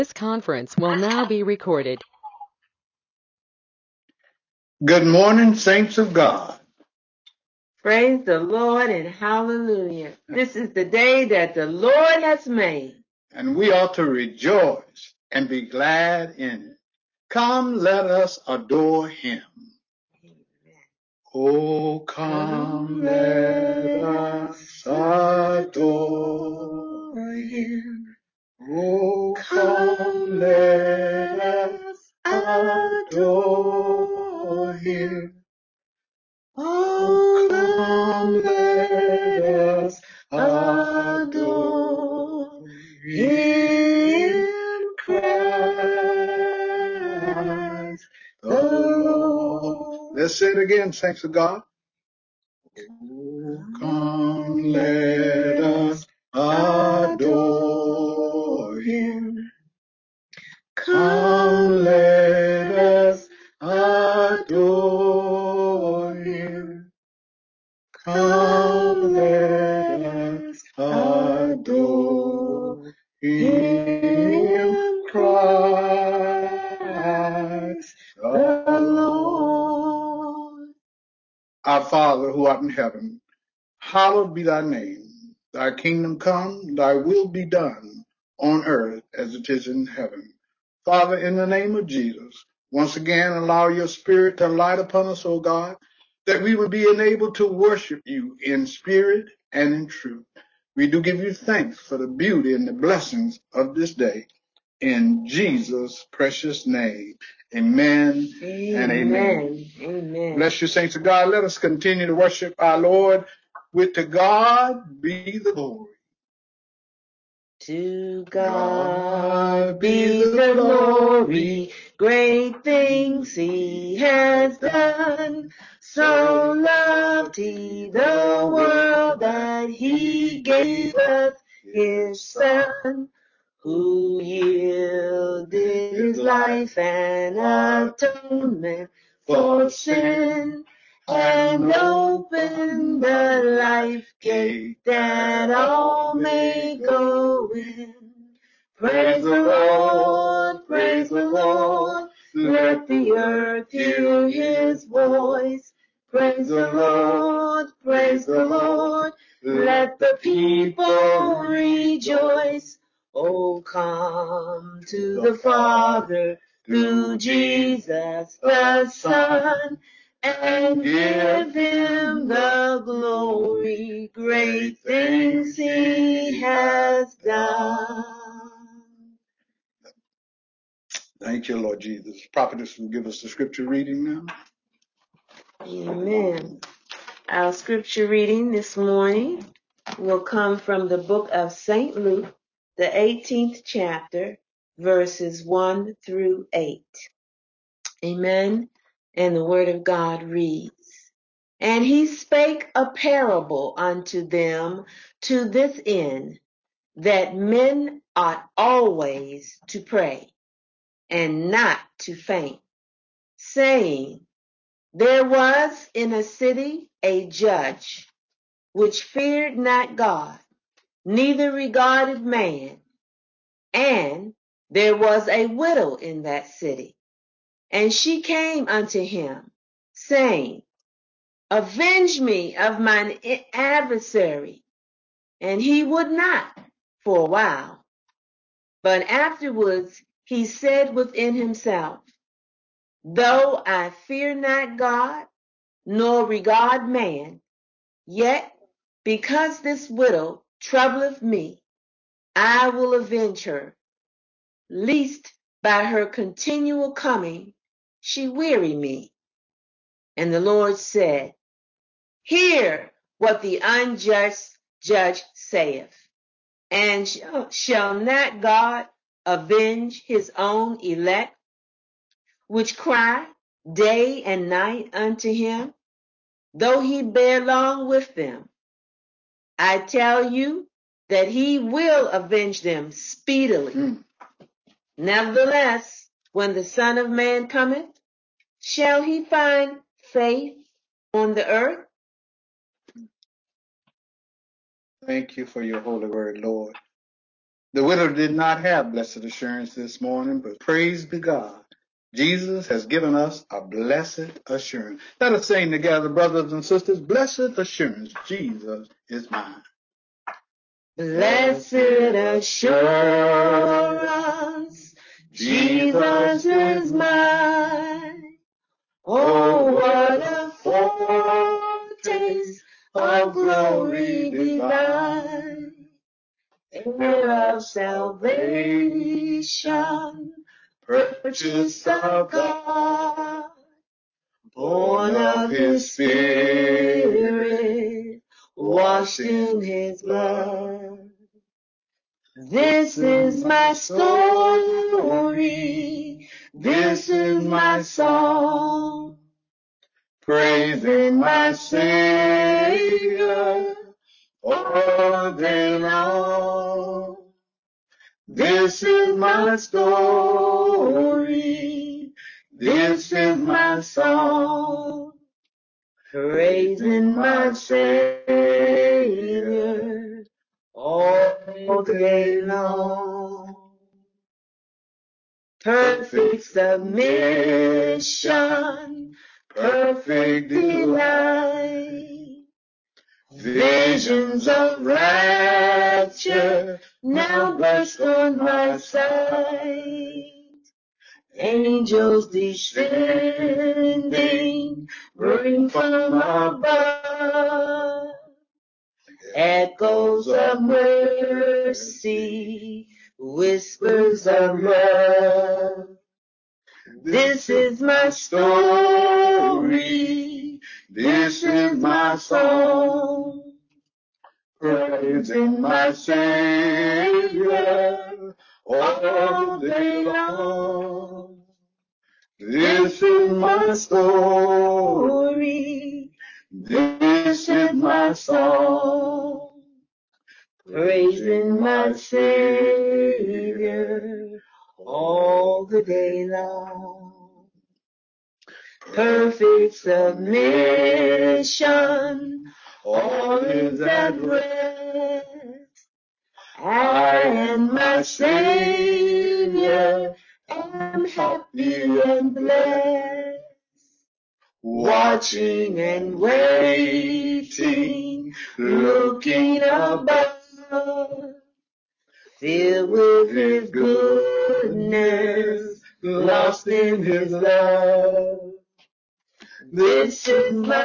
This conference will now be recorded. Good morning, saints of God. Praise the Lord and hallelujah. This is the day that the Lord has made. And we ought to rejoice and be glad in it. Come, let us adore him. Oh, come, let us adore him. Oh, come, let us adore him. Oh, come, let us adore him, Christ the Lord. Let's say it again, saints of God. Oh, come, let us adore him. Come, let us adore him. Come, let us adore him, Christ the Lord. Our Father, who art in heaven, hallowed be thy name. Thy kingdom come, thy will be done on earth as it is in heaven. Father, in the name of Jesus, once again allow your spirit to light upon us, O God, that we would be enabled to worship you in spirit and in truth. We do give you thanks for the beauty and the blessings of this day. In Jesus' precious name, amen, and amen. Amen. Bless you, saints of God. Let us continue to worship our Lord with to God be the glory. To God be the glory, great things he has done. So loved he the world that he gave us his Son, who yielded his life an atonement for sin, and opened the life gate that all may go in. Praise the Lord, praise the Lord, let the earth hear his voice. Praise the Lord, praise the Lord, let the people rejoice. Oh, come to the Father through Jesus the Son, and give him the glory, great things he has done. Thank you, Lord Jesus. Prophetess will give us the scripture reading now. Amen. Our scripture reading this morning will come from the book of St. Luke, the 18th chapter, verses 1 through 8. Amen. And the word of God reads, And he spake a parable unto them to this end, that men ought always to pray, and not to faint, saying, There was in a city a judge, which feared not God, neither regarded man. And there was a widow in that city, and she came unto him, saying, Avenge me of mine adversary. And he would not for a while. But afterwards he said within himself, Though I fear not God, nor regard man, yet because this widow troubleth me, I will avenge her, lest by her continual coming she weary me. And the Lord said, Hear what the unjust judge saith. And shall not God avenge his own elect, which cry day and night unto him, though he bear long with them? I tell you that he will avenge them speedily. Nevertheless, when the Son of Man cometh, shall he find faith on the earth? Thank you for your holy word, Lord. The widow did not have blessed assurance this morning, but praise be God. Jesus has given us a blessed assurance. Let us sing together, brothers and sisters. Blessed assurance, Jesus is mine. Blessed assurance, Jesus is mine. Oh, what a foretaste of glory divine, heir of salvation, purchased of God, born of His Spirit, washed in His blood. This is my story, this is my song, praising my Savior all day long. This is my story, this is my song, praising my Savior all day long. Perfect submission, perfect delight, visions of rapture now burst on my sight. Angels descending, bring from above, echoes of mercy, whispers of love. This is my story, this is my song, praising my Savior all day long. This is my story, this is my song, praising my Savior all the day long. Perfect submission, all is at rest. I and my Savior am happy and blessed, watching and waiting, looking above, filled with His goodness, lost in His love. This is my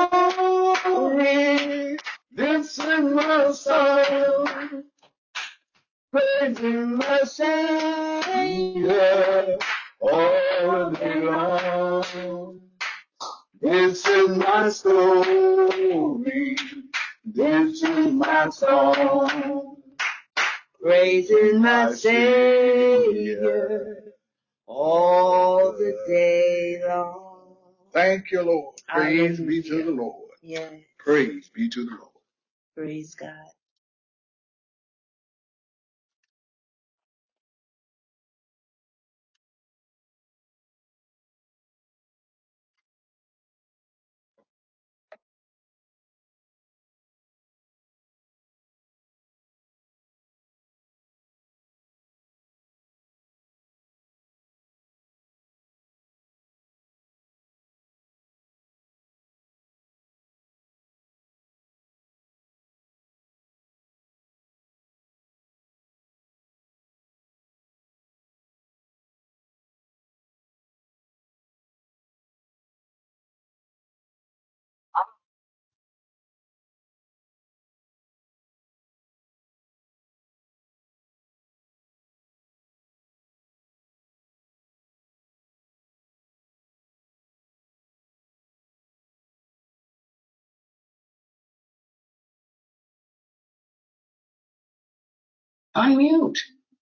story, this is my song, praising my Savior all day long. This is my story, this is my song, praising my Savior all the day long. Thank you, Lord. Praise be to the Lord. Yes. Praise be to the Lord. Praise God. Unmute.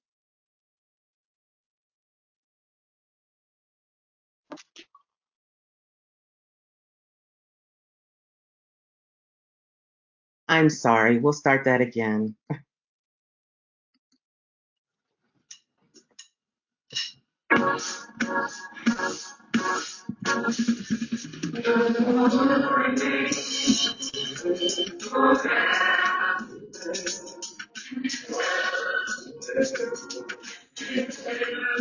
I'm sorry. We'll start that again.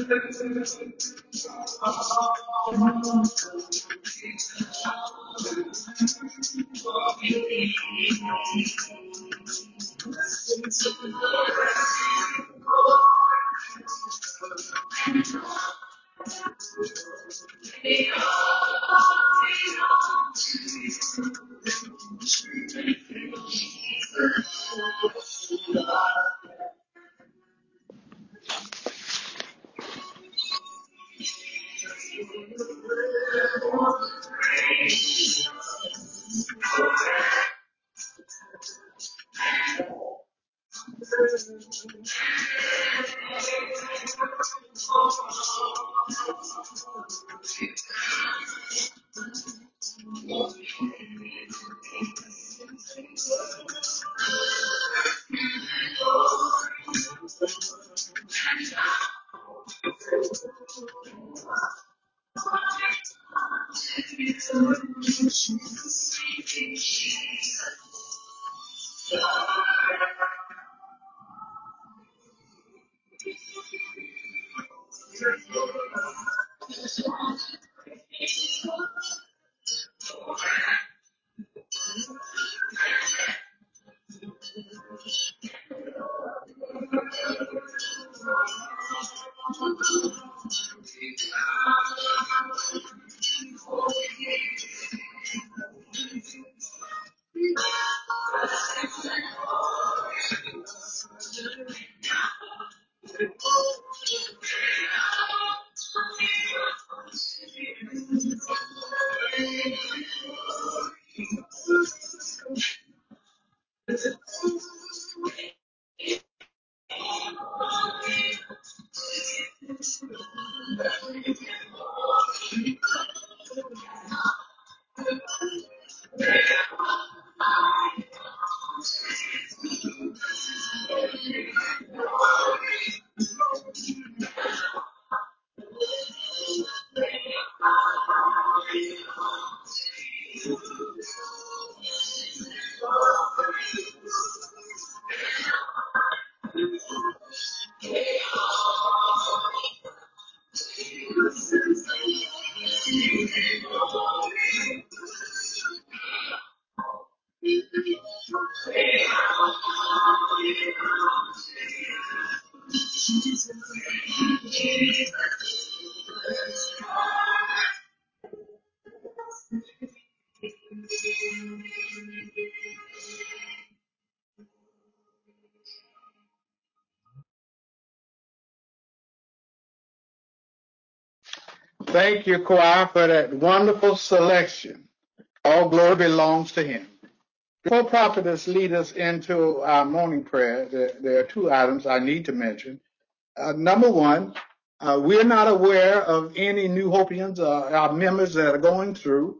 Thank you, choir, for that wonderful selection. All glory belongs to him. Before prophetess lead us into our morning prayer, there are two items I need to mention. Number one, we're not aware of any New Hopians, our members that are going through.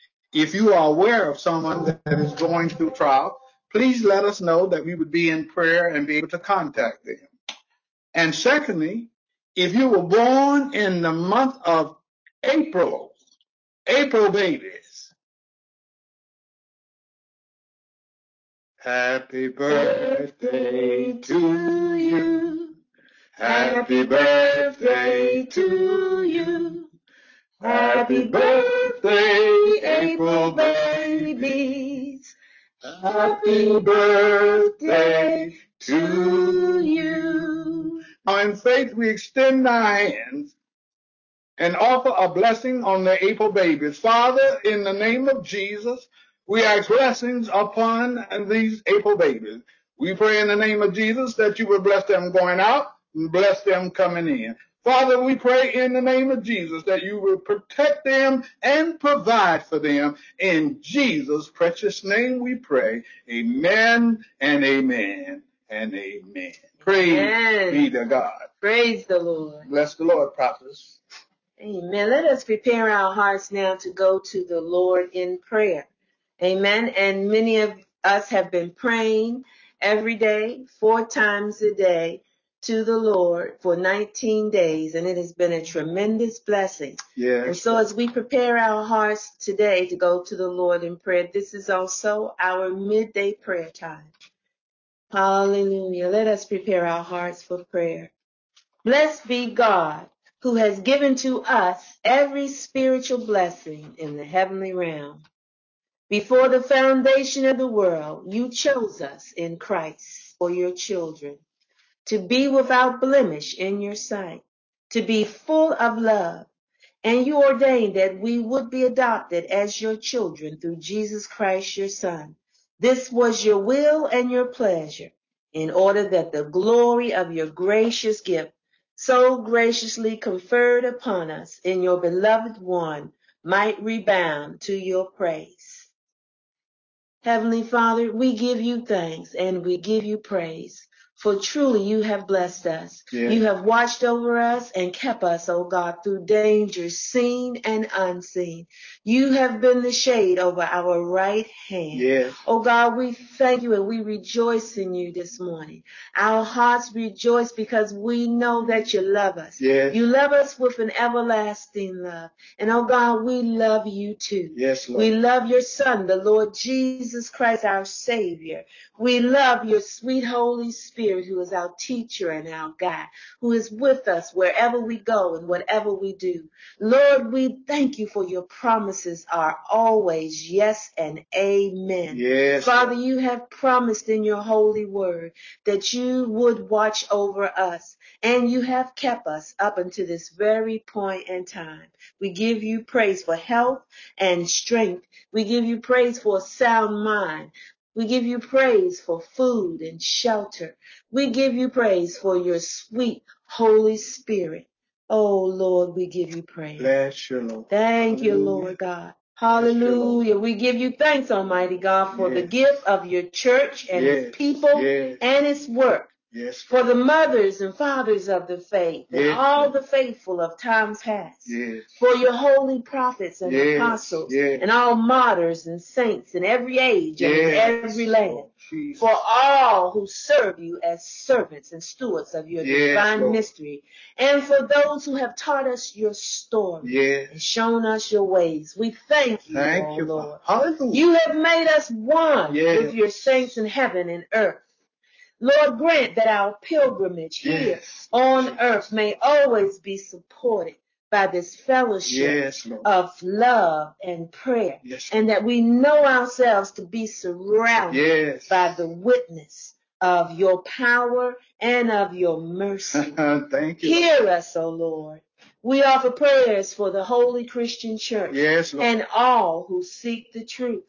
If you are aware of someone that is going through trial, please let us know that we would be in prayer and be able to contact them. And secondly, if you were born in the month of April babies, happy birthday to you. Happy birthday to you. Happy birthday, April babies. Happy birthday to you. Now, in faith, we extend our hands and offer a blessing on the April babies. Father, in the name of Jesus, we ask blessings upon these April babies. We pray in the name of Jesus that you will bless them going out and bless them coming in. Father, we pray in the name of Jesus that you will protect them and provide for them. In Jesus' precious name we pray. Amen and amen and amen. Praise be to God. Praise the Lord. Bless the Lord, prophets. Amen. Let us prepare our hearts now to go to the Lord in prayer. Amen. And many of us have been praying every day, 4 times a day, to the Lord for 19 days, and it has been a tremendous blessing. Yes. And so as we prepare our hearts today to go to the Lord in prayer, this is also our midday prayer time. Hallelujah. Let us prepare our hearts for prayer. Blessed be God, who has given to us every spiritual blessing in the heavenly realm. Before the foundation of the world, you chose us in Christ for your children, to be without blemish in your sight, to be full of love. And you ordained that we would be adopted as your children through Jesus Christ, your Son. This was your will and your pleasure, in order that the glory of your gracious gift, so graciously conferred upon us in your beloved one, might rebound to your praise. Heavenly Father, we give you thanks and we give you praise, for truly you have blessed us. Yes. You have watched over us and kept us, O God, through dangers seen and unseen. You have been the shade over our right hand. Yes. Oh God, we thank you and we rejoice in you this morning. Our hearts rejoice because we know that you love us. Yes. You love us with an everlasting love. And oh God, we love you too. Yes, Lord. We love your Son, the Lord Jesus Christ, our Savior. We love your sweet Holy Spirit, who is our teacher and our guide, who is with us wherever we go and whatever we do. Lord, we thank you for your promises are always yes and amen. Yes. Father, you have promised in your holy word that you would watch over us, and you have kept us up until this very point in time. We give you praise for health and strength. We give you praise for a sound mind. We give you praise for food and shelter. We give you praise for your sweet Holy Spirit. Oh, Lord, we give you praise. Bless you, Lord. Thank you, Hallelujah. Lord God. Bless you, Lord. Hallelujah. We give you thanks, Almighty God, for the Yes. gift of your church and Yes. its people Yes. and its work. Yes. For the mothers and fathers of the faith and Yes. all the faithful of times past. Yes. For your holy prophets and Yes. apostles Yes. and all martyrs and saints in every age and in Yes. every land. Lord Jesus. For all who serve you as servants and stewards of your Yes, divine Lord. mystery. And for those who have taught us your story Yes. and shown us your ways. We thank you, Thank oh you, Lord. Father. Hallelujah. You have made us one Yes. with your saints in heaven and earth. Lord, grant that our pilgrimage here Yes. on earth may always be supported by this fellowship Yes, Lord. of love and prayer, Yes. and that we know ourselves to be surrounded Yes. by the witness of your power and of your mercy. Thank you. Hear us, O Lord. We offer prayers for the Holy Christian Church Yes, Lord. and all who seek the truth.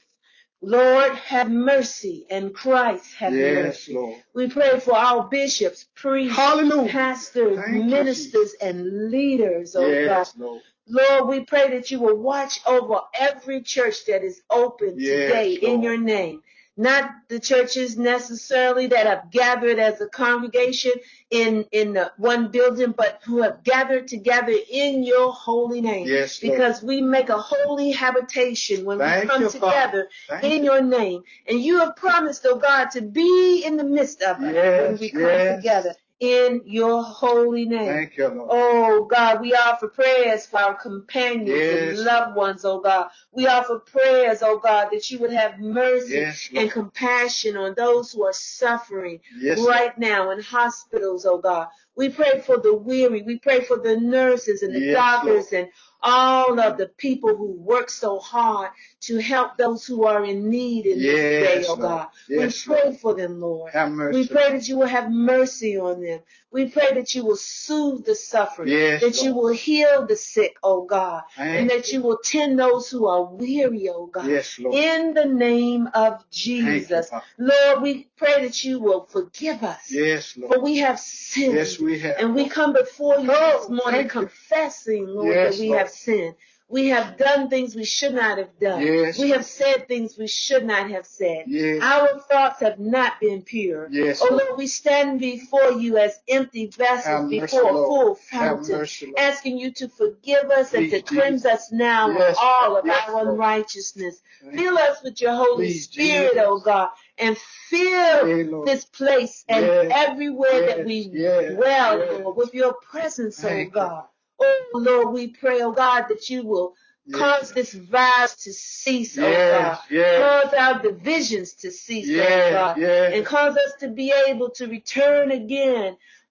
Lord, have mercy, and Christ have Yes, mercy. Lord. We pray for our bishops, priests, Hallelujah. pastors, Thank you, ministers, Jesus. and leaders, oh God. Yes, Lord. Lord, we pray that you will watch over every church that is open Yes, today in Lord. your name. Not the churches necessarily that have gathered as a congregation in the one building, but who have gathered together in your holy name. Yes, Lord. Because we make a holy habitation when Thank we come you, together Father. in your name. And you have promised, oh God, to be in the midst of us when Yes, we come yes. together in your holy name. Thank you, Lord. Oh God, we offer prayers for our companions Yes, and loved ones, oh God. We offer prayers, oh God, that you would have mercy Yes, Lord. and compassion on those who are suffering Yes, right now in hospitals, oh God. We pray for the weary. We pray for the nurses and the Yes, doctors Lord. and all of the people who work so hard to help those who are in need in this day, Yes, oh Lord. God. Yes, We pray Lord. for them, Lord. Have mercy. We pray that you will have mercy on them. We pray that you will soothe the suffering, Yes, that you Lord. will heal the sick, oh God, Thank and that you will tend those who are weary, oh God. Yes, Lord. In the name of Thank Jesus, you, Father. Lord, we pray that you will forgive us. Yes, Lord. For we have sinned. Yes, we have. And we Lord. come before you this Oh, morning thank you. confessing, Lord, Yes, that we Lord. have sinned. We have done things we should not have done. Yes. We have said things we should not have said. Yes. Our thoughts have not been pure. Yes, Oh Lord. Lord, we stand before you as empty vessels Have mercy, before a Lord. full Have fountain, mercy, Lord. asking you to forgive us and Please, to cleanse Jesus. us now Yes, of all of yes, our Lord. unrighteousness. Thank Fill you. us with your Holy Please, Spirit, Jesus. oh God, and fill Hey, Lord. this place and Yes, everywhere that yes, we yes, dwell, yes. Lord, with your presence, oh Thank you. God. Oh Lord, we pray, oh God, that you will cause Yes. this virus to cease, oh Yes, God. yes. Cause our divisions to cease, oh Yes, God. yes. And cause us to be able to return again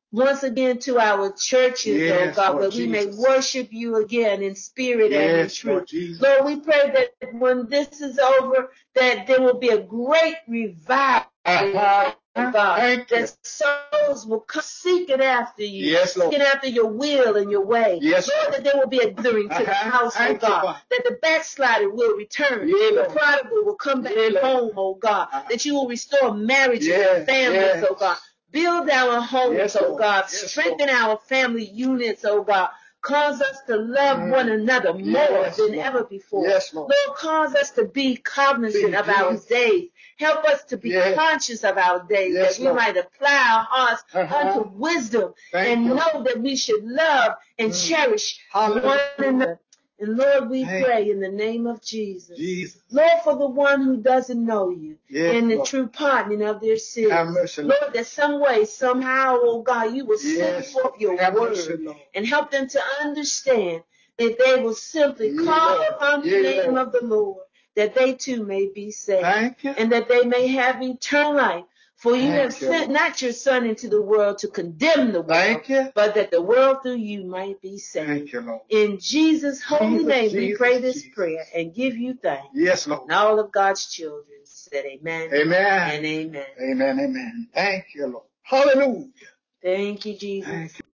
once again to our churches, Yes, oh God, Lord where we may Jesus. worship you again in spirit and in Yes, truth. Lord Jesus. Lord, we pray that when this is over, that there will be a great revival, oh God, Thank you. that souls will come seeking after you, Yes, Lord. seeking after your will and your way. Yes, Lord, that there will be a gathering to the house, oh Thank you, God, Father. that the backslider will return, Yeah, the Lord. prodigal will come back Yeah, Lord. home, oh God, that you will restore marriages Yes, and families, yes. oh God. Build our homes, Yes, oh Lord. God. Yes, Strengthen our family units, oh God. Cause us to love one another more Yes, than Lord. ever before. Yes, Lord. Lord, cause us to be cognizant of our Jesus. days. Help us to be Yes. conscious of our days, Yes, that we Lord. might apply our hearts Uh-huh. unto wisdom Thank and you. know that we should love and cherish one another. And Lord, we pray in the name of Jesus. Jesus. Lord, for the one who doesn't know you Yes, and the Lord. true pardoning of their sins. Have mercy, Lord. Lord, that some way, somehow, oh God, you will send Yes. forth your Have word mercy, Lord. and help them to understand that they will simply Yeah, call Lord. upon the Yeah, name Lord. of the Lord, that they too may be saved, Thank you. and that they may have eternal life. For you have Thank you, sent Lord. not your Son into the world to condemn the world, Thank you. but that the world through you might be saved. Thank you, Lord. In Jesus' holy Jesus, name, we Jesus, pray this Jesus. prayer and give you thanks. Yes, Lord. And all of God's children said amen, Amen. and amen. Amen. Amen. Thank you, Lord. Hallelujah. Thank you, Jesus. Thank you.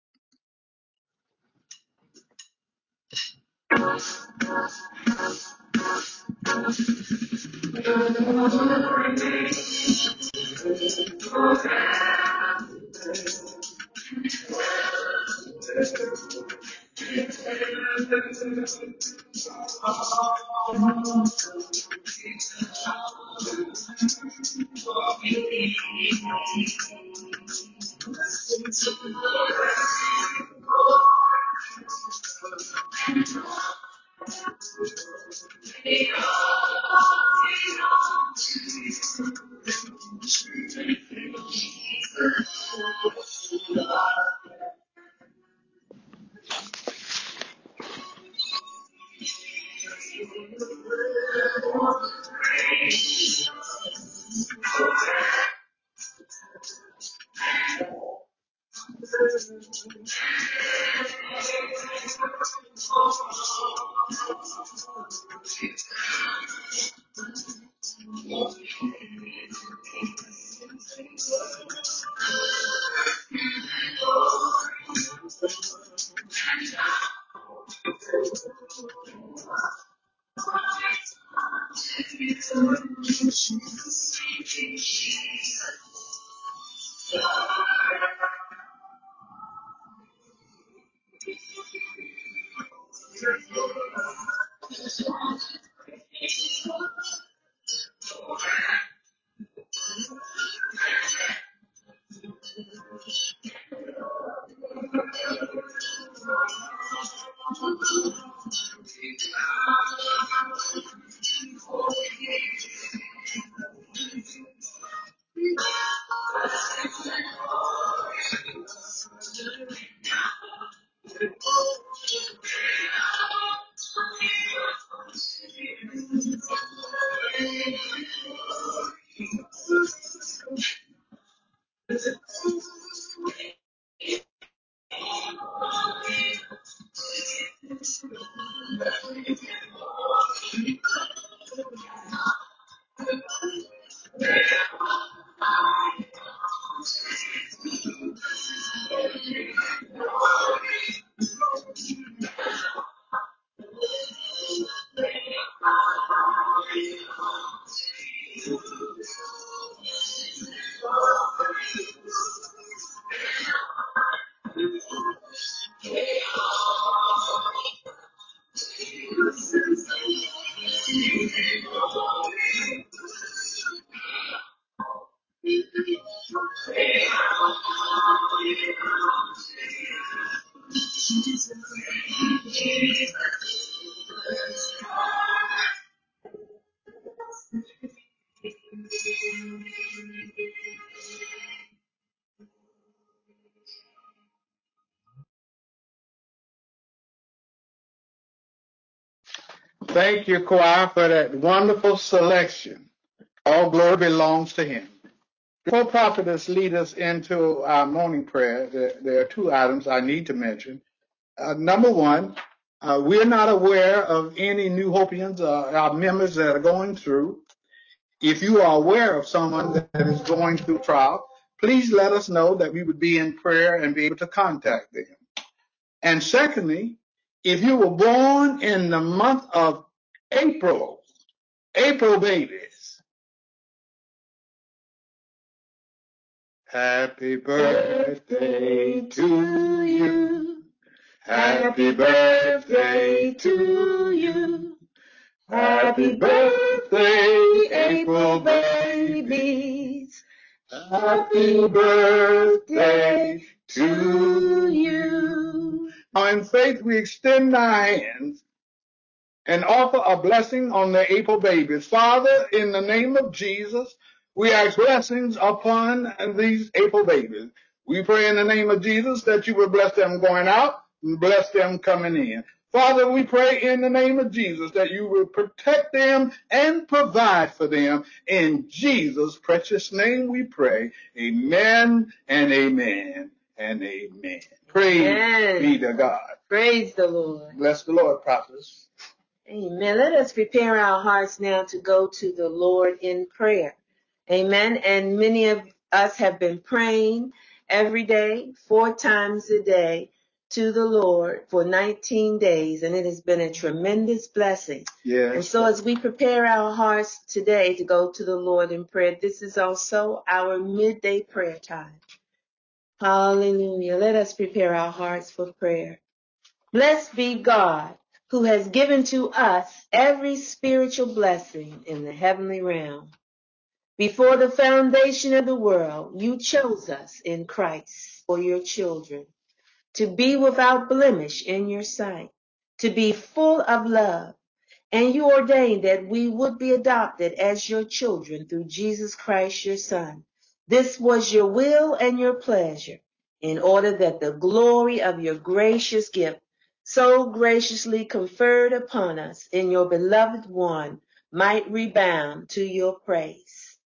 Thank you, choir, for that wonderful selection. All glory belongs to him. Before prophetess lead us into our morning prayer, there are two items I need to mention. Number one, we're not aware of any New Hopians, our members that are going through. If you are aware of someone that is going through trial, please let us know that we would be in prayer and be able to contact them. And secondly, if you were born in the month of April babies, happy birthday to you. Happy birthday to you. Happy birthday, April babies. Happy birthday to you. Now in faith we extend our hands and offer a blessing on the April babies. Father, in the name of Jesus, we ask blessings upon these April babies. We pray in the name of Jesus that you will bless them going out and bless them coming in. Father, we pray in the name of Jesus that you will protect them and provide for them. In Jesus' precious name we pray. Amen and amen and amen. Praise be to God. Praise the Lord. Bless the Lord, prophets. Amen. Let us prepare our hearts now to go to the Lord in prayer. Amen. And many of us have been praying every day, 4 times a day, to the Lord for 19 days, and it has been a tremendous blessing. Yes. And so as we prepare our hearts today to go to the Lord in prayer, this is also our midday prayer time. Hallelujah. Let us prepare our hearts for prayer. Blessed be God, who has given to us every spiritual blessing in the heavenly realm. Before the foundation of the world, you chose us in Christ for your children, to be without blemish in your sight, to be full of love, and you ordained that we would be adopted as your children through Jesus Christ, your Son. This was your will and your pleasure, in order that the glory of your gracious gift, so graciously conferred upon us in your beloved one, might rebound to your praise.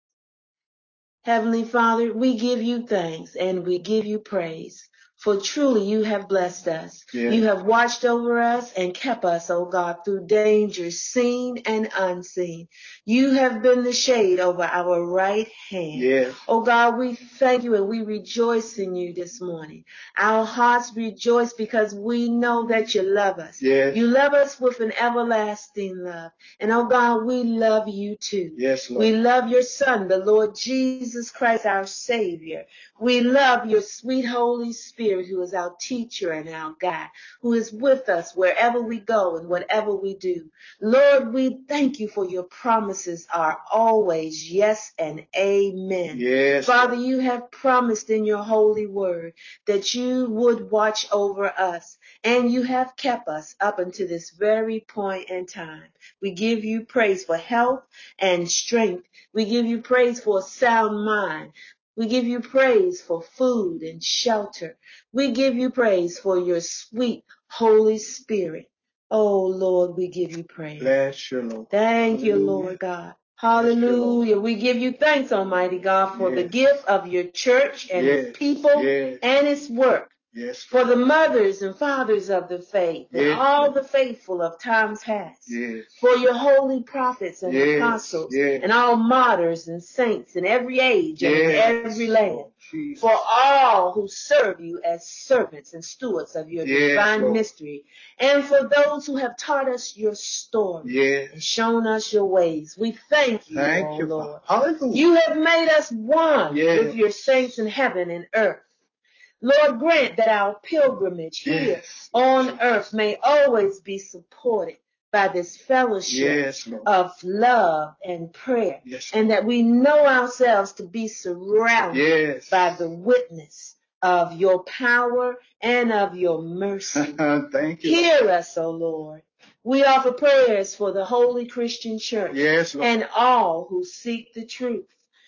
Heavenly Father, we give you thanks and we give you praise, for truly you have blessed us. Yes. You have watched over us and kept us, O God, through dangers seen and unseen. You have been the shade over our right hand. Yes. O God, we thank you and we rejoice in you this morning. Our hearts rejoice because we know that you love us. Yes. You love us with an everlasting love. And oh God, we love you too. Yes, Lord. We love your Son, the Lord Jesus Christ, our Savior. We love your sweet Holy Spirit, who is our teacher and our guide, who is with us wherever we go and whatever we do. Lord, we thank you for your promises are always yes and amen. Yes. Father, you have promised in your holy word that you would watch over us, and you have kept us up until this very point in time. We give you praise for health and strength. We give you praise for a sound mind. We give you praise for food and shelter. We give you praise for your sweet Holy Spirit. Oh, Lord, we give you praise. Bless you, Lord. Thank you, Hallelujah. Lord God. Hallelujah. We give you thanks, Almighty God, for the Yes. gift of your church and Yes. its people Yes. and its work. Yes. For the mothers and fathers of the faith and Yes. all the faithful of times past. Yes. For your holy prophets and Yes. apostles Yes. and all martyrs and saints in every age and in Yes. every land. Lord Jesus. For all who serve you as servants and stewards of your Yes, divine Lord. mystery. And for those who have taught us your story Yes. and shown us your ways. We thank you, Thank you, Lord. Father. Hallelujah. You have made us one Yes. with your saints in heaven and earth. Lord, grant that our pilgrimage here Yes. on earth may always be supported by this fellowship Yes, Lord. of love and prayer, Yes, and that we know ourselves to be surrounded Yes. by the witness of your power and of your mercy. Thank you. Hear us, O Lord. We offer prayers for the Holy Christian Church Yes, Lord. and all who seek the truth.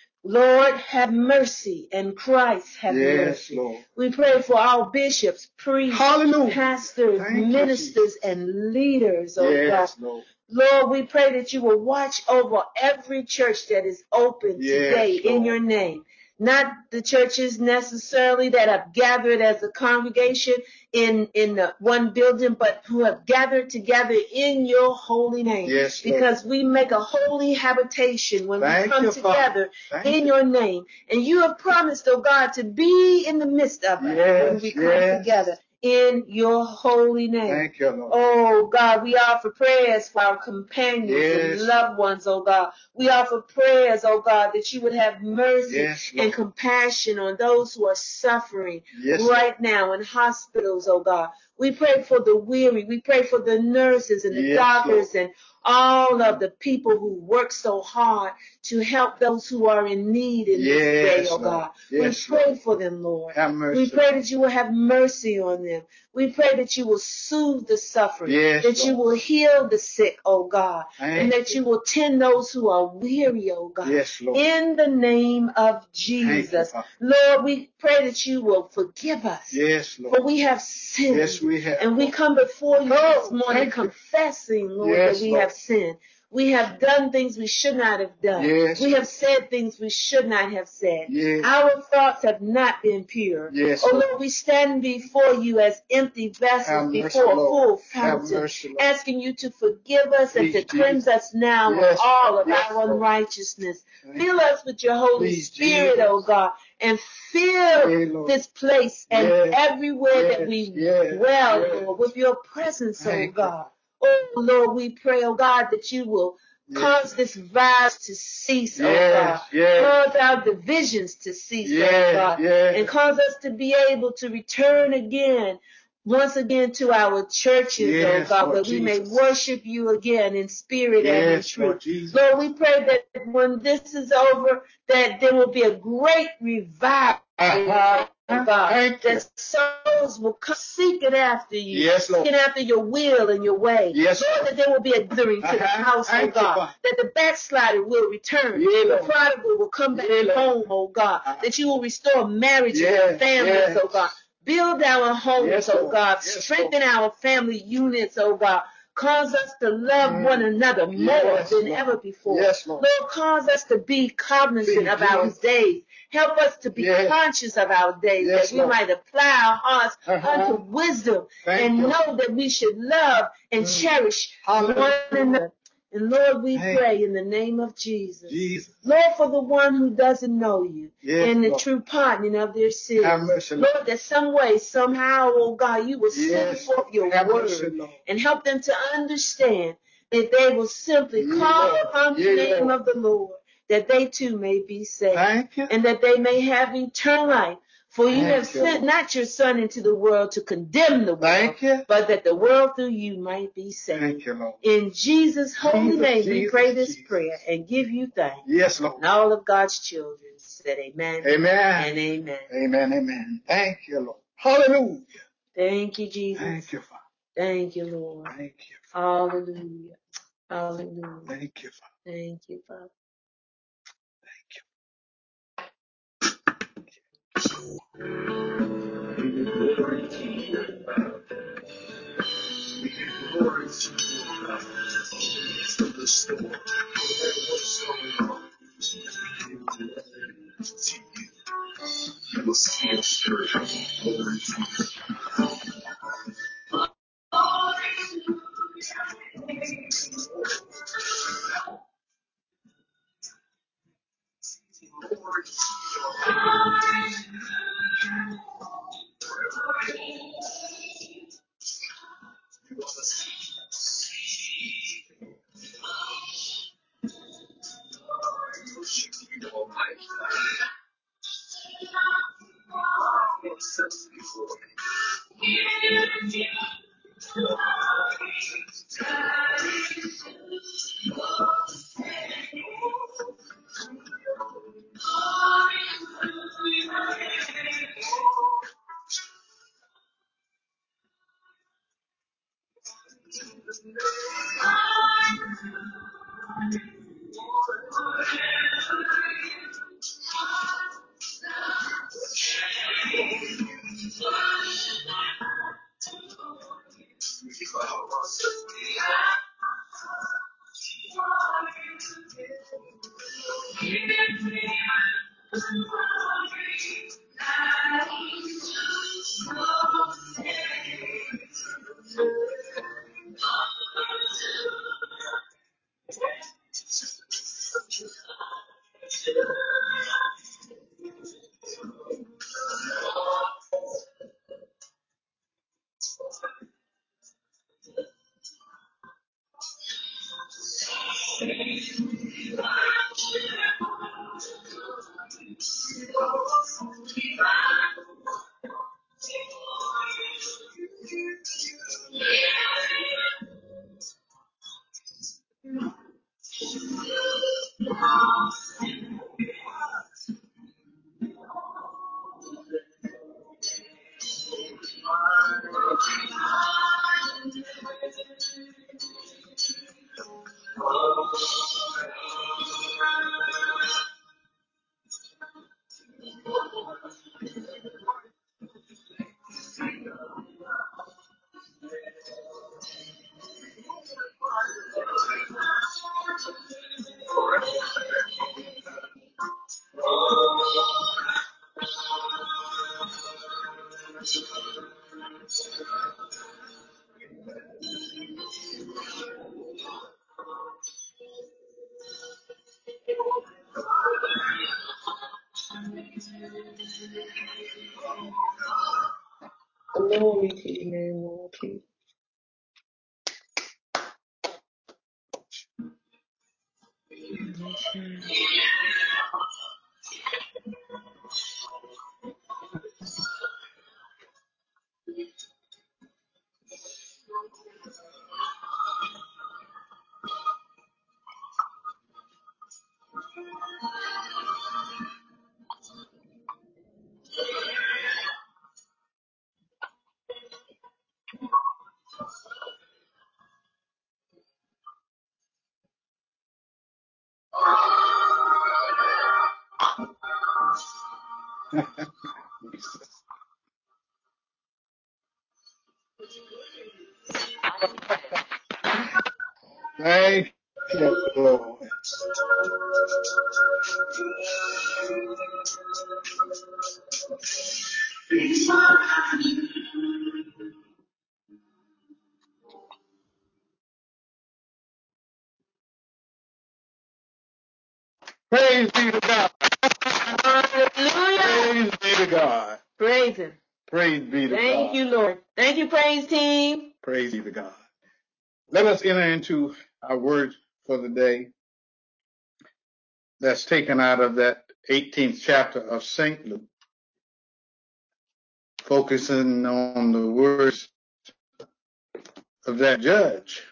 Lord, have mercy, and Christ have Yes, mercy. Lord. We pray for our bishops, priests, Hallelujah. pastors, Thank you, ministers, Jesus. and leaders, oh God. Yes, Lord. Lord, we pray that you will watch over every church that is open Yes, today in Lord. your name. not the churches necessarily that have gathered as a congregation in the one building, but who have gathered together in your holy name. Yes, Lord. Because we make a holy habitation when we come together in your name. And you have promised, oh God, to be in the midst of us when we come together in your holy name. Thank you, Lord. Oh God, we offer prayers for our companions and loved ones, oh God. We offer prayers, oh God, that you would have mercy and compassion on those who are suffering right now in hospitals, oh God. We pray for the weary. We pray for the nurses and the doctors and all of the people who work so hard to help those who are in need in this day, oh God. We pray for them, Lord. Have mercy. We pray that you will have mercy on them. We pray that you will soothe the suffering, that you will heal the sick, oh God, and that you will tend those who are weary, oh God. In the name of Jesus. Lord, we pray that you will forgive us. For we have sinned. And we come before you this morning confessing, Lord, that we have sinned. We have done things we should not have done. We have said things we should not have said. Our thoughts have not been pure. Oh Lord, we stand before you as empty vessels before a full fountain, asking you to forgive us and to cleanse us now of all of our unrighteousness. Fill us with your Holy Spirit, oh God, and fill this place and everywhere that we dwell, Lord, with your presence, oh God. Oh Lord, we pray, oh God, that you will cause this virus to cease, oh God. Cause our divisions to cease, oh God. And cause us to be able to return again, once again to our churches, oh God, where we may worship you again in spirit and in truth. Lord, we pray that when this is over, that there will be a great revival. Oh God, that souls will come seeking after you, seeking after your will and your way. Lord, that there will be a gathering to the house, oh God, that the backslider will return, the prodigal will come back home, oh God, that you will restore marriages and families, oh God. Build our homes, oh God. Strengthen our family units, oh God. Cause us to love one another more than ever before. Lord, cause us to be cognizant of our days. Help us to be conscious of our days, that we might apply our hearts unto wisdom and know that we should love and cherish one another. And Lord, we pray in the name of Jesus. Lord, for the one who doesn't know you and the true pardoning of their sins. Lord, that some way, somehow, oh God, you will send forth your word and help them to understand that they will simply call upon the name of the Lord, that they too may be saved and that they may have eternal life. For you have sent not your Son into the world to condemn the world, but that the world through you might be saved. In Jesus' holy name, we pray this prayer and give you thanks. Yes, Lord. And all of God's children said amen. Amen. And amen. Amen. Amen. Thank you, Lord. Hallelujah. Thank you, Jesus. Thank you, Father. Thank you, Lord. Thank you, Father. Hallelujah. Hallelujah. Thank you, Father. Thank you, Father. We give glory to you. We give glory to you, God. From the storm. What's going on? We give glory to you. You will see us through. Glory to you. Glory to your name, Lord Jesus. Thank you, Lord. Praise be to God. Hallelujah. Praise be to God. Praise Him. Praise be to God. Thank you, Lord. Thank you, praise team. Praise be to God. Let us enter into our word for the day that's taken out of that 18th chapter of St. Luke, focusing on the words of that judge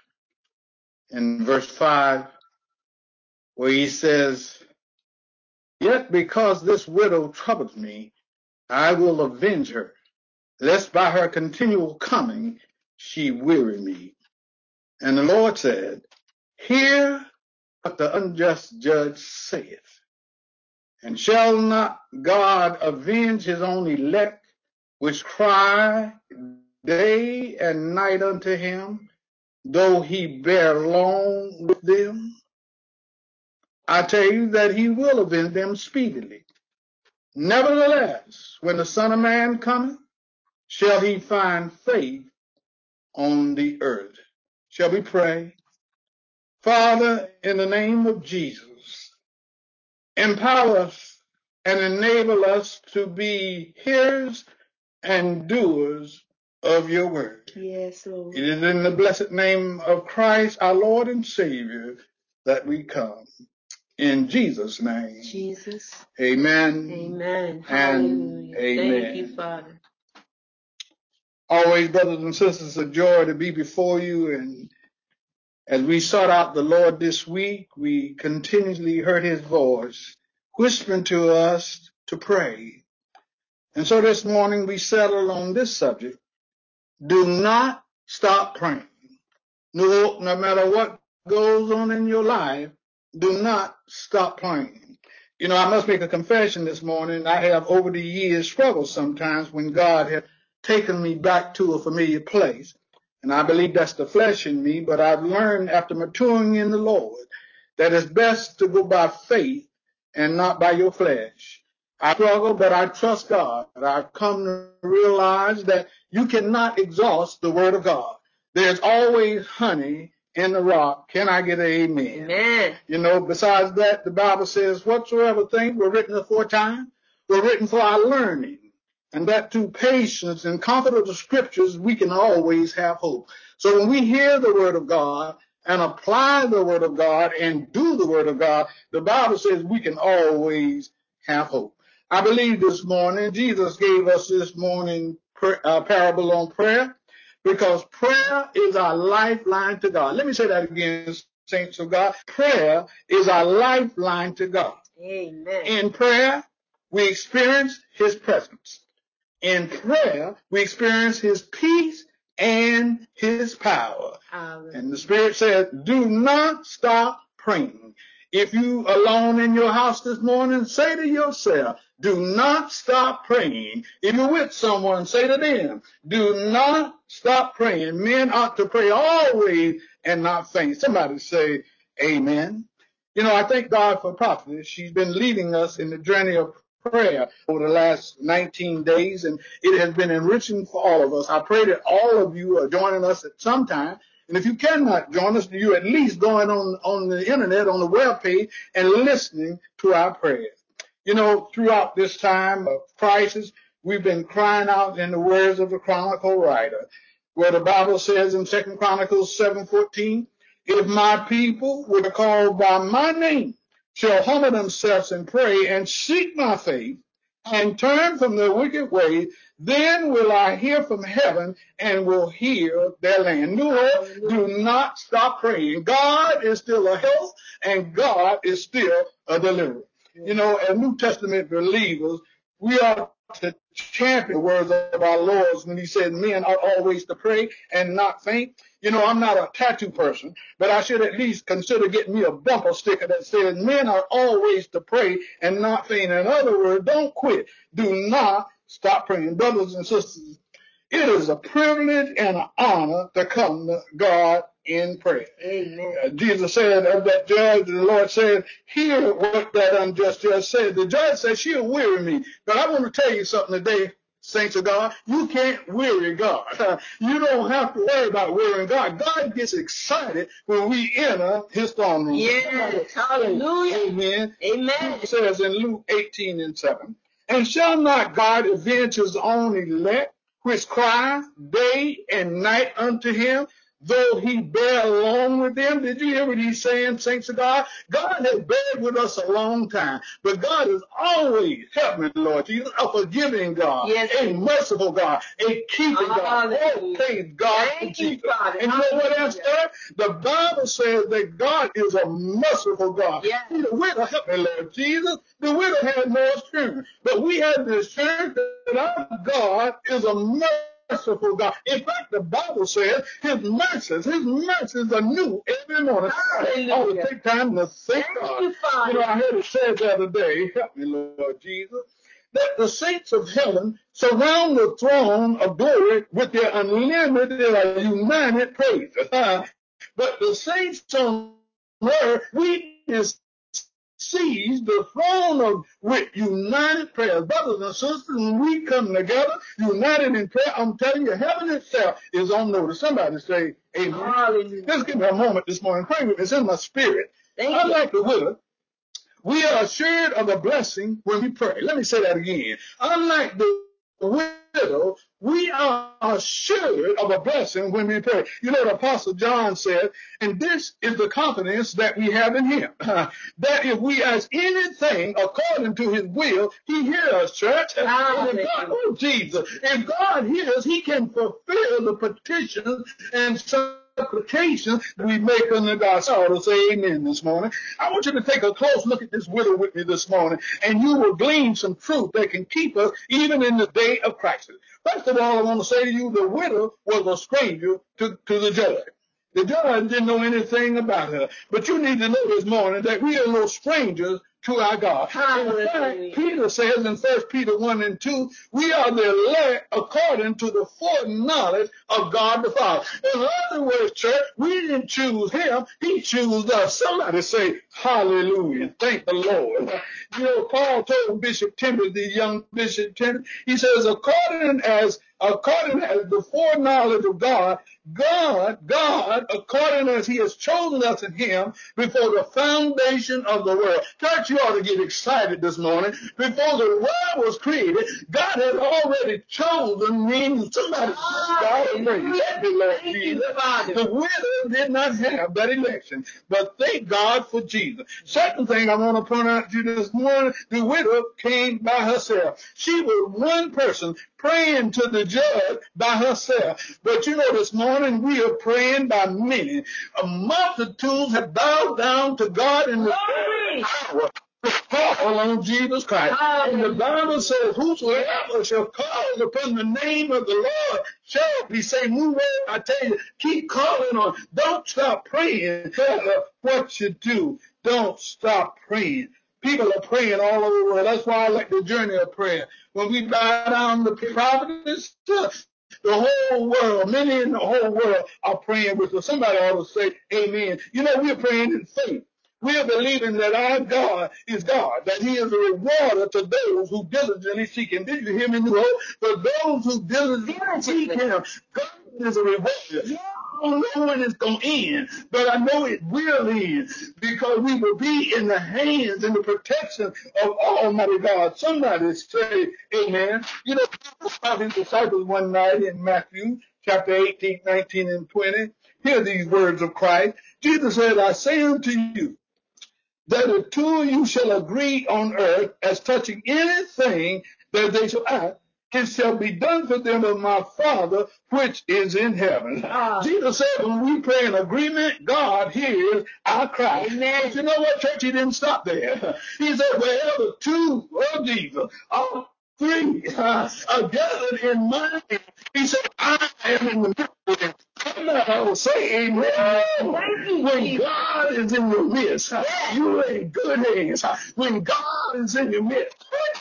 in verse 5, where he says, "Yet because this widow troubles me, I will avenge her, lest by her continual coming she weary me." And the Lord said, "Hear what the unjust judge saith. And shall not God avenge his own elect, which cry day and night unto him, though he bear long with them? I tell you that he will avenge them speedily. Nevertheless, when the Son of Man cometh, shall he find faith on the earth?" Shall we pray? Father, in the name of Jesus, empower us and enable us to be hearers and doers of your word. Yes, Lord. It is in the blessed name of Christ, our Lord and Savior, that we come. In Jesus' name. Jesus. Amen. Amen. And Hallelujah. amen. Thank you, Father. Always, brothers and sisters, a joy to be before you. And as we sought out the Lord this week, we continually heard his voice whispering to us to pray. And so this morning we settled on this subject: do not stop praying. No matter what goes on in your life, do not stop praying. You know, I must make a confession this morning. I have over the years struggled sometimes when God had taken me back to a familiar place. And I believe that's the flesh in me, but I've learned after maturing in the Lord that it's best to go by faith and not by your flesh. I struggle, but I trust God. I've come to realize that you cannot exhaust the word of God. There's always honey in the rock. Can I get an amen? Amen. You know, besides that, the Bible says, whatsoever things were written aforetime were written for our learning. And that through patience and comfort of the scriptures, we can always have hope. So when we hear the word of God and apply the word of God and do the word of God, the Bible says we can always have hope. I believe this morning Jesus gave us this morning parable on prayer, because prayer is our lifeline to God. Let me say that again, saints of God. Prayer is our lifeline to God. Amen. In prayer, we experience his presence. In prayer, we experience his peace and his power. And the Spirit says, do not stop praying. If you alone in your house this morning, say to yourself, do not stop praying. If you're with someone, say to them, do not stop praying. Men ought to pray always and not faint. Somebody say, amen. You know, I thank God for Prophetess. She's been leading us in the journey of prayer over the last 19 days, and it has been enriching for all of us. I pray that all of you are joining us at some time. And if you cannot join us, you at least going on the internet, on the web page, and listening to our prayers. You know, throughout this time of crisis, we've been crying out in the words of the Chronicle writer, where the Bible says in 2 Chronicles 7:14, if my people were called by my name, shall humble themselves and pray and seek my face and turn from their wicked ways, then will I hear from heaven and will heal their land. Do not stop praying. God is still a help and God is still a deliverer. You know, as New Testament believers, we are to champion the words of our Lord when he said men ought always to pray and not faint. You know, I'm not a tattoo person, but I should at least consider getting me a bumper sticker that says men are always to pray and not faint. In other words, don't quit. Do not stop praying. Brothers and sisters, it is a privilege and an honor to come to God in prayer. Amen. Jesus said of that judge, the Lord said, hear what that unjust judge said. The judge said, she'll weary me. But I want to tell you something today, saints of God. You can't weary God. You don't have to worry about wearying God. God gets excited when we enter his throne room. Yes. Hallelujah. Amen. Amen. It says in Luke 18:7, and shall not God avenge his own elect, which cry day and night unto him, though he bear along with them? Did you hear what he's saying, saints of God? God has bared with us a long time, but God is always, help me, Lord Jesus, a forgiving God, yes, a merciful God, a keeping God. Oh, praise God for Jesus. And you know what else, sir? The Bible says that God is a merciful God. Yes. See, the widow, help me, Lord Jesus, the widow had no assurance, but we have the assurance that our God is a merciful God. In fact, the Bible says his mercies are new every morning. Hallelujah. I want to take time to thank God. You know, I heard it said the other day, help me, Lord Jesus, that the saints of heaven surround the throne of glory with their unlimited, united praise. But the saints on earth, we seize the throne of with united prayers. Brothers and sisters, when we come together, united in prayer, I'm telling you, heaven itself is on notice. Somebody say, amen. Hallelujah. Just give me a moment this morning. Pray with me. It's in my spirit. Thank you. Unlike the widow, we are assured of a blessing when we pray. Let me say that again. Unlike the widow, we are assured of a blessing when we pray. You know, the Apostle John said, and this is the confidence that we have in him, that if we ask anything according to his will, he hears us, church. And if God, oh, Jesus, if God hears, he can fulfill the petitions and supplications we make unto God. So I ought to say amen this morning. I want you to take a close look at this widow with me this morning, and you will glean some truth that can keep us even in the day of crisis. First of all, I want to say to you, the widow was a stranger to the judge. The judge didn't know anything about her. But you need to know this morning that we are no strangers to our God. In fact, Peter says in 1 Peter 1:2, we are the elect according to the foreknowledge of God the Father. In other words, church, we didn't choose him, he chose us. Somebody say, hallelujah. Thank the Lord. You know, Paul told Bishop Timothy, young Bishop Timothy, he says, according as the foreknowledge of God, according as he has chosen us in him before the foundation of the world. Church, Church, you ought to get excited this morning. Before the world was created, God had already chosen me. Somebody, God, praise the Lord Jesus. The widow did not have that election, but thank God for Jesus. Second thing I want to point out to you this morning, the widow came by herself. She was one person praying to the judge by herself. But you know, this morning we are praying by many. A multitude have bowed down to God in the power to call on Jesus Christ. And the Bible says, whosoever shall call upon the name of the Lord shall be saved. Move on. I tell you, keep calling on. Don't stop praying. Tell her what you do. Don't stop praying. People are praying all over the world. That's why I like the journey of prayer. When we bow down to providence, the whole world, many in the whole world are praying with us. Somebody ought to say amen. You know, we're praying in faith. We're believing that our God is God, that he is a rewarder to those who diligently seek him. Did you hear me, New Hope? For those who diligently seek him, God is a rewarder. I don't know when it's going to end, but I know it will end because we will be in the hands and the protection of Almighty God. Somebody say amen. You know, Jesus taught his disciples one night in Matthew chapter 18, 19, and 20. Hear these words of Christ. Jesus said, I say unto you, that the two of you shall agree on earth as touching anything that they shall ask, it shall be done for them of my Father which is in heaven. Jesus said when we pray in agreement, God hears our cry. Amen. But you know what, church? He didn't stop there. He said, wherever two of Jesus, all three are gathered in my name, he said, I am in the midst of them. I will say amen. When God is in your midst, you are in good hands. When God is in your midst,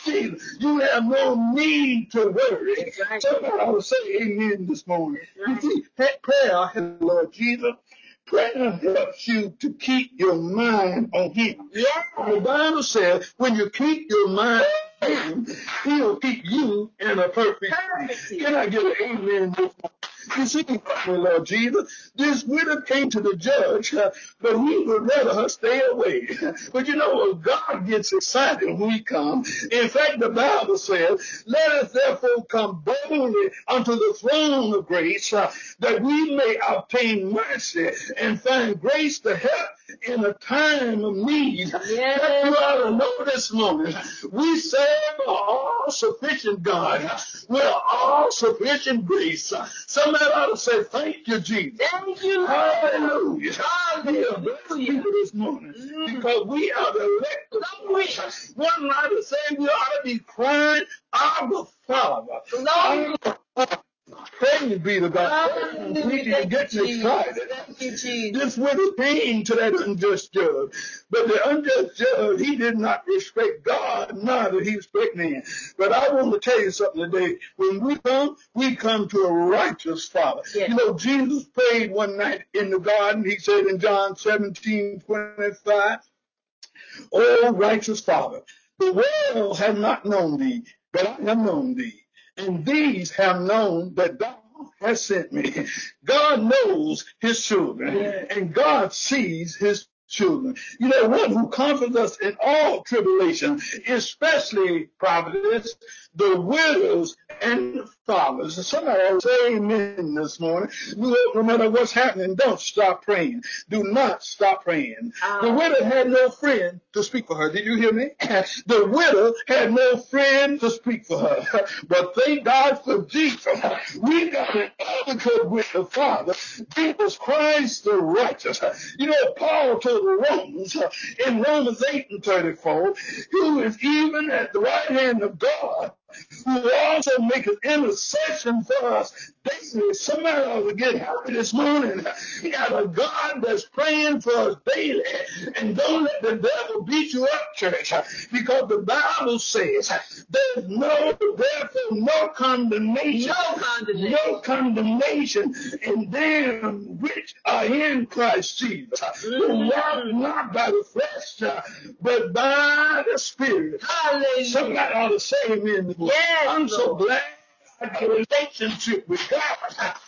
you have no need to worry. Somebody I will say amen this morning. You see, prayer, Lord Jesus, prayer helps you to keep your mind on him. The Bible says when you keep your mind on him, he'll keep you in a perfect peace. Can I get an amen this morning? You see, Lord Jesus, this widow came to the judge, but he would rather her stay away. But you know what? God gets excited when we come. In fact, the Bible says, let us therefore come boldly unto the throne of grace, that we may obtain mercy and find grace to help in a time of need. Yes. You ought to know this morning, we serve an all-sufficient God. We're all-sufficient grace. Somebody ought to say, thank you, Jesus. Thank you. Hallelujah. Hallelujah. Bless people this morning because we are the elected. One writer said we ought to be crying, Abba, Father. Praise be to God. We can get excited. This widow came to that unjust judge. But the unjust judge, he did not respect God, neither he respect man. But I want to tell you something today. When we come to a righteous Father. Yes. You know, Jesus prayed one night in the garden. He said in John 17:25, O righteous Father, the world have not known thee, but I have known thee. And these have known that thou hast sent me. God knows his children, and God sees his children. You know, one who comforts us in all tribulation, especially providence, the widows and the fathers. Somebody will say amen this morning. No matter what's happening, don't stop praying. Do not stop praying. The widow had no friend to speak for her. Did you hear me? The widow had no friend to speak for her. But thank God for Jesus. We got an advocate with the Father, Jesus Christ the righteous. You know, Paul told the Romans in Romans 8:34, who is even at the right hand of God, who also makes intercession for us daily. Somebody ought to get happy this morning. You got a God that's praying for us daily. And don't let the devil beat you up, church, because the Bible says there's therefore no condemnation. No condemnation in them which are in Christ Jesus. Who walk not by the flesh, but by the Spirit. Hallelujah. Somebody ought to say amen. Yes, I'm so glad I have a relationship with God.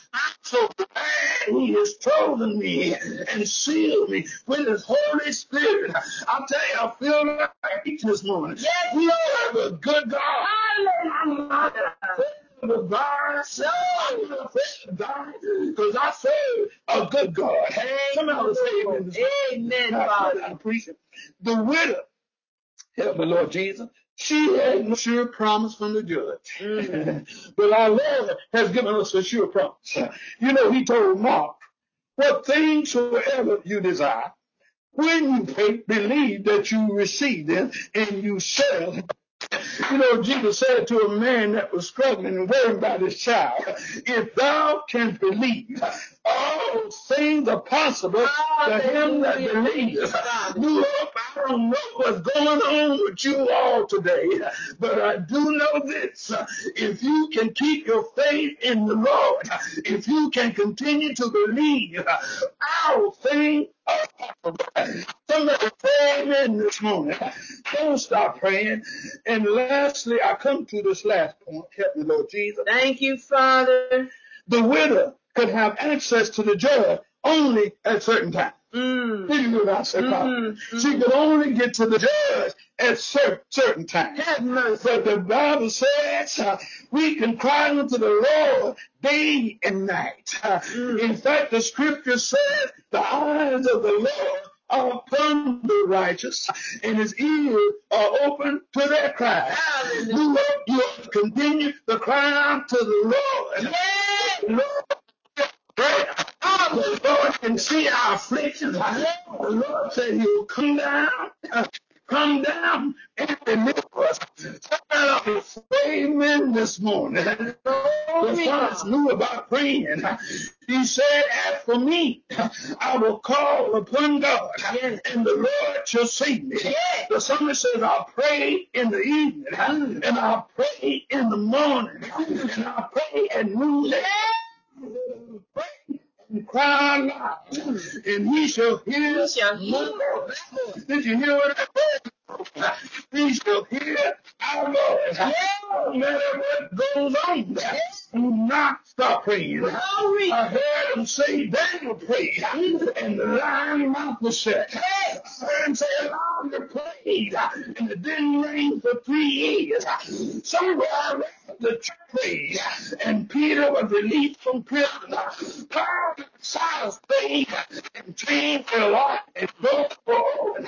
I'm so glad he has chosen me and sealed me with his Holy Spirit. I tell you, I feel like this morning. Yes, we have a good God. I'm not afraid of God. I'm not afraid of God because I serve a good God. Somebody say amen. Amen, Father. I appreciate it. The widow, help me, Lord Jesus. She had no sure promise from the judge. But our Lord has given us a sure promise. You know, he told Mark, what things soever you desire, when you pray, believe that you receive them and you shall. You know, Jesus said to a man that was struggling and worried about his child, if thou canst believe, all things are possible to him that believes. Lord, I don't know what's going on with you all today, but I do know this. If you can keep your faith in the Lord, if you can continue to believe, all things are possible. Somebody pray amen this morning. Don't stop praying. And lastly, I come to this last point. Help me, Lord Jesus. Thank you, Father. The widow could have access to the judge only at certain times. Did you hear what I said, Father? She could only get to the judge at certain times. But the Bible says we can cry unto the Lord day and night. In fact, the scripture says the eyes of the Lord are upon the righteous, and his ears are open to their cry. You continue to cry out to the Lord. Lord, pray. The Lord can see our afflictions. The Lord said he will come down and deliver us. Amen this morning. The psalmist knew about praying. He said, as for me, I will call upon God, and the Lord shall save me. The psalmist says, I'll pray in the evening, and I'll pray in the morning, and I'll pray at noonday. Pray and cry out loud, and he shall hear. Did you hear what I said? We shall hear our Lord. No matter what goes on, do not stop praying. I heard him say, Daniel prayed, and the lion mouth was shut. I heard him say, Elijah prayed, and it didn't rain for 3 years. Somewhere around the church prayed, and Peter was released from prison. Paul and Silas prayed, and chains fell off, and doors were open.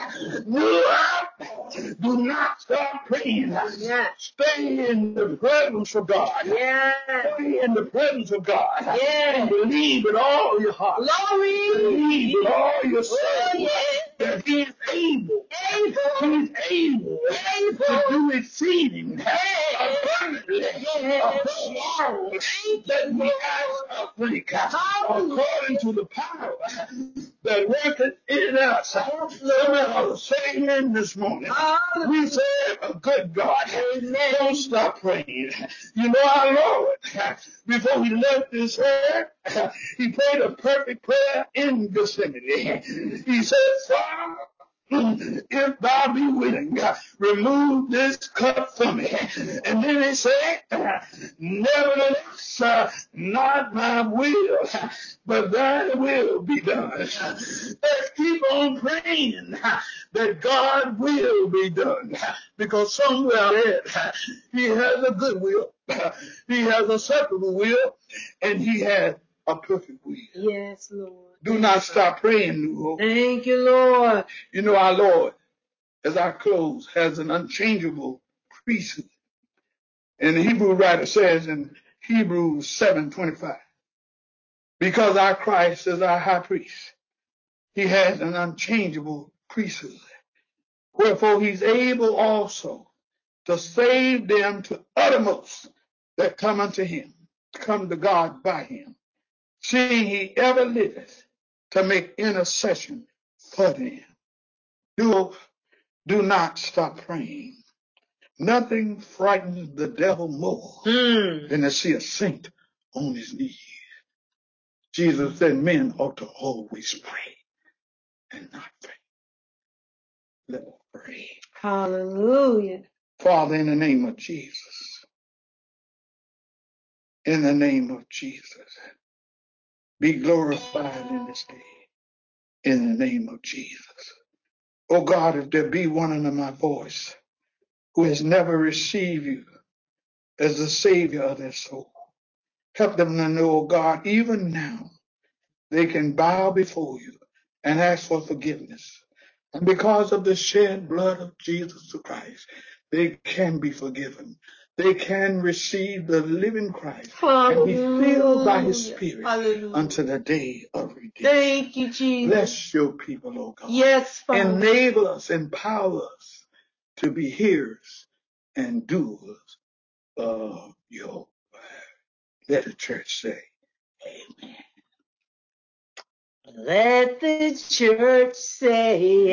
Do not stop praying. Stay in the presence of God. Stay in the presence of God. And believe with all your heart. Believe with all your soul that he is able. He's able to do exceeding abundantly above all that we ask or think, according to the power that worketh in us. Somebody say amen this morning. We serve a good God. Don't stop praying. You know our Lord, before he left this earth, he prayed a perfect prayer in Gethsemane. He said, Father, if thou be willing, remove this cup from me. And then he said, nevertheless, not my will, but thy will be done. Let's keep on praying that God will be done. Because somewhere there, he has a good will, he has a acceptable will, and he has a perfect will. Yes, Lord. Do not stop praying, Lord. Thank you, Lord. You know, our Lord, as I close, has an unchangeable priesthood. And the Hebrew writer says in Hebrews 7:25, because our Christ is our high priest, he has an unchangeable priesthood. Wherefore he's able also to save them to uttermost that come unto him, come to God by him, seeing he ever liveth to make intercession for them. Do not stop praying. Nothing frightens the devil more than to see a saint on his knees. Jesus said men ought to always pray and not faint. Let us pray. Hallelujah. Father, in the name of Jesus, in the name of Jesus, be glorified in this day. In the name of Jesus. Oh God, if there be one under my voice who has never received you as the Savior of their soul, help them to know, oh God, even now, they can bow before you and ask for forgiveness. And because of the shed blood of Jesus Christ, they can be forgiven. They can receive the living Christ and be filled by his Spirit unto the day of redemption. Thank you, Jesus. Bless your people, oh God. Yes, Father. Enable us, empower us to be hearers and doers of your word. Let the church say, amen. Let the church say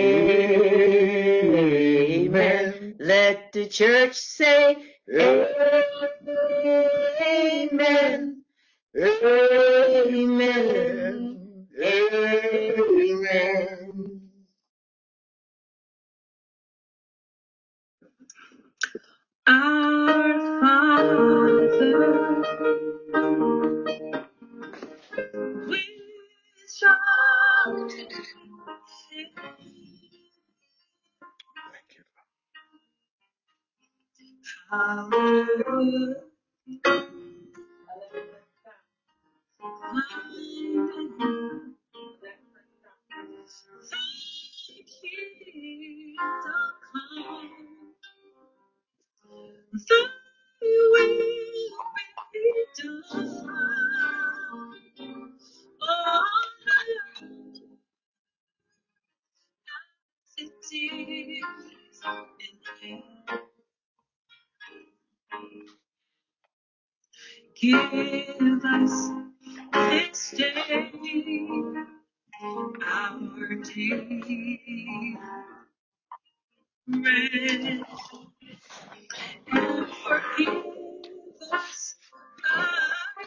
amen. Let the church say amen. Amen. Amen. Our Father, which art in hallowed. Give us this day our daily bread, and forgive us our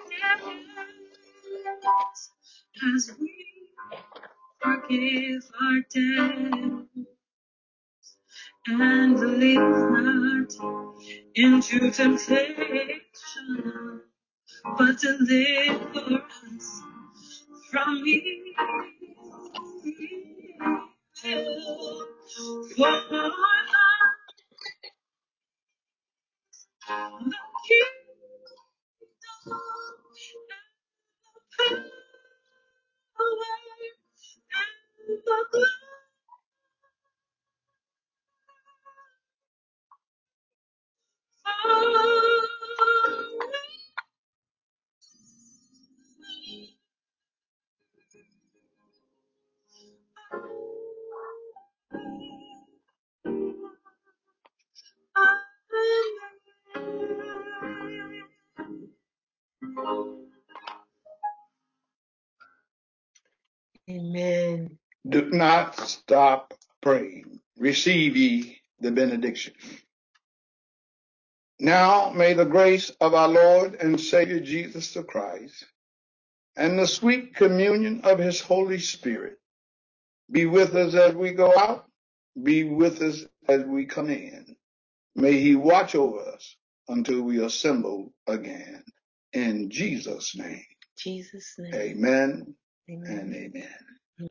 debts as we forgive our debtors, and lead not into temptation, but deliver us from evil. For thine the kingdom and the power and the Amen. Do not stop praying. Receive ye the benediction. Now may the grace of our Lord and Savior Jesus the Christ and the sweet communion of his Holy Spirit be with us as we go out, be with us as we come in. May he watch over us until we assemble again. In Jesus' name. Jesus' name. Amen Amen. and amen.